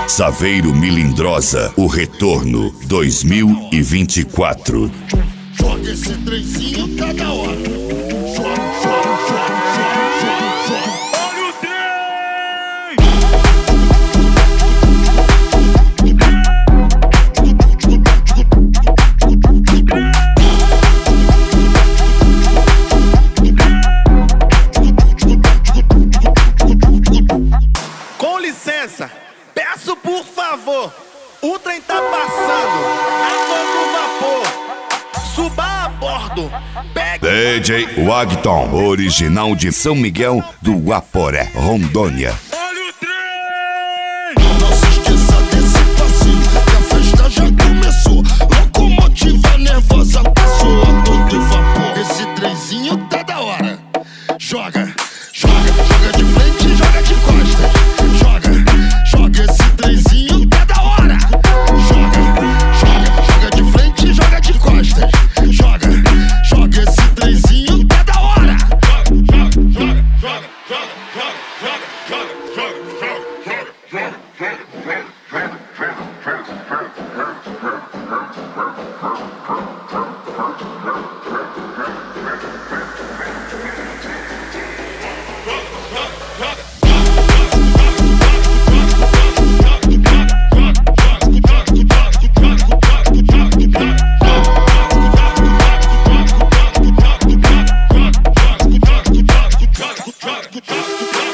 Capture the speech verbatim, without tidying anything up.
Saveiro Milindrosa, o retorno dois mil e vinte e quatro. Joga esse trenzinho, tá da hora. Joga, joga, joga, joga, joga. Olha o trem. Com licença, peço por favor, o trem tá passando a todo vapor. Suba a bordo, pega... D J Wagton, original de São Miguel do Aporé, Rondônia. Olha o trem! Não se esqueça desse passinho, que a festa já começou. Locomotiva nervosa passou a todo vapor. Esse trenzinho tá da hora. Joga, joga, joga de frente e joga de costas. Joga, joga esse trenzinho tá da hora. Joga, joga, joga de frente e joga de costas. Joga, joga esse trenzinho tá da hora. Joga, joga, joga, joga, joga, joga, joga, joga, joga, joga, joga.